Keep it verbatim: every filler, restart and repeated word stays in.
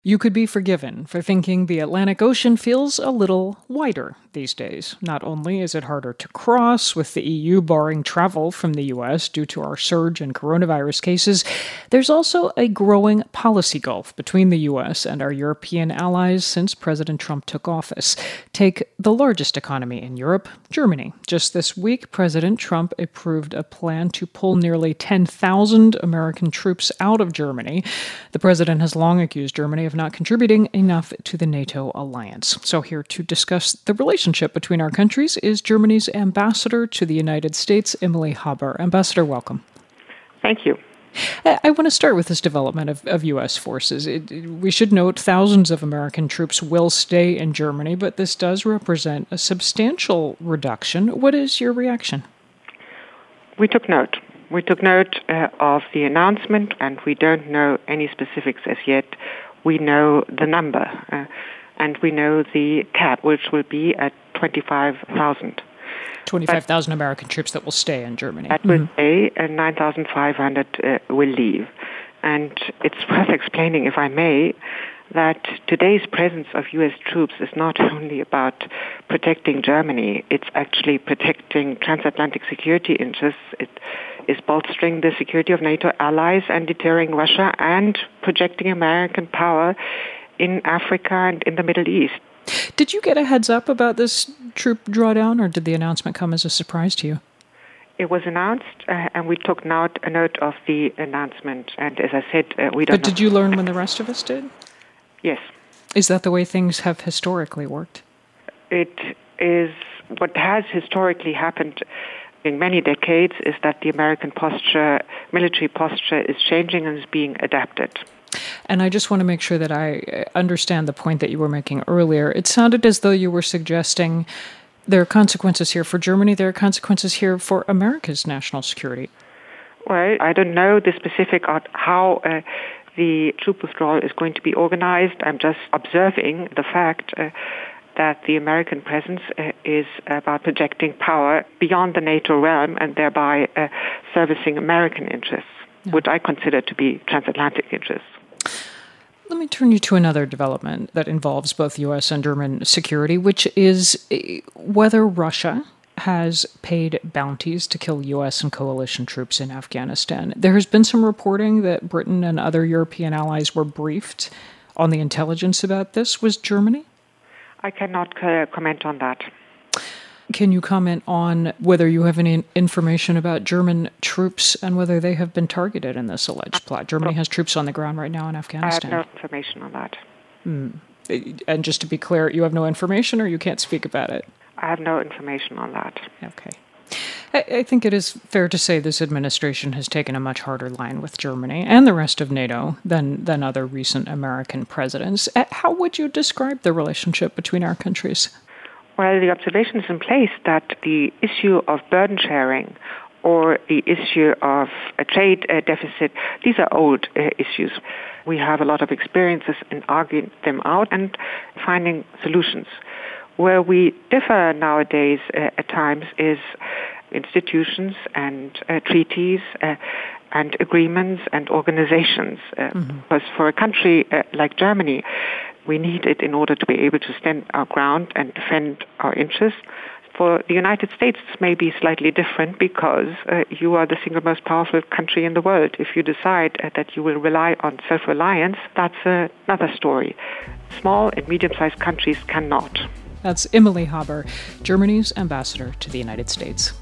You could be forgiven for thinking the Atlantic Ocean feels a little wider these days. Not only is it harder to cross, with the E U barring travel from the U S due to our surge in coronavirus cases, there's also a growing policy gulf between the U S and our European allies since President Trump took office. Take the largest economy in Europe, Germany. Just this week, President Trump approved a plan to pull nearly ten thousand American troops out of Germany. The president has long accused Germany of not contributing enough to the NATO alliance. So here to discuss the relationship between our countries is Germany's ambassador to the United States, Emily Haber. Ambassador, welcome. Thank you. I want to start with this development of, of U S forces. It, we should note thousands of American troops will stay in Germany, but this does represent a substantial reduction. What is your reaction? We took note. We took note uh, of the announcement, and we don't know any specifics as yet. We know the number, uh, and we know the cap, which will be at twenty-five thousand. twenty-five thousand American troops that will stay in Germany. That will stay, and nine thousand five hundred uh, will leave. And it's worth explaining, if I may, that today's presence of U S troops is not only about protecting Germany, it's actually protecting transatlantic security interests. It is bolstering the security of NATO allies and deterring Russia and projecting American power in Africa and in the Middle East. Did you get a heads up about this troop drawdown, or did the announcement come as a surprise to you? It was announced, uh, and we took note, a note of the announcement. And as I said, uh, we don't But did you learn when the rest of us did? Yes. Is that the way things have historically worked? It is what has historically happened in many decades is that the American posture, military posture, is changing and is being adapted. And I just want to make sure that I understand the point that you were making earlier. It sounded as though you were suggesting there are consequences here for Germany, there are consequences here for America's national security. Well, I don't know the specific on how uh, the troop withdrawal is going to be organized. I'm just observing the fact uh, that the American presence uh, is about projecting power beyond the NATO realm and thereby uh, servicing American interests, yeah. which I consider to be transatlantic interests. Let me turn you to another development that involves both U S and German security, which is whether Russia has paid bounties to kill U S and coalition troops in Afghanistan. There has been some reporting that Britain and other European allies were briefed on the intelligence about this. Was Germany? I cannot uh, comment on that. Can you comment on whether you have any information about German troops and whether they have been targeted in this alleged plot? Germany has troops on the ground right now in Afghanistan. I have no information on that. Hmm. And just to be clear, you have no information or you can't speak about it? I have no information on that. Okay. I, I think it is fair to say this administration has taken a much harder line with Germany and the rest of NATO than, than other recent American presidents. How would you describe the relationship between our countries? Well, the observation is in place that the issue of burden sharing or the issue of a trade uh, deficit, these are old uh, issues. We have a lot of experiences in arguing them out and finding solutions. Where we differ nowadays uh, at times is institutions and uh, treaties uh, and agreements and organizations. Uh, mm-hmm. Because for a country uh, like Germany, we need it in order to be able to stand our ground and defend our interests. For the United States, this may be slightly different because uh, you are the single most powerful country in the world. If you decide uh, that you will rely on self-reliance, that's uh, another story. Small and medium-sized countries cannot. That's Emily Haber, Germany's ambassador to the United States.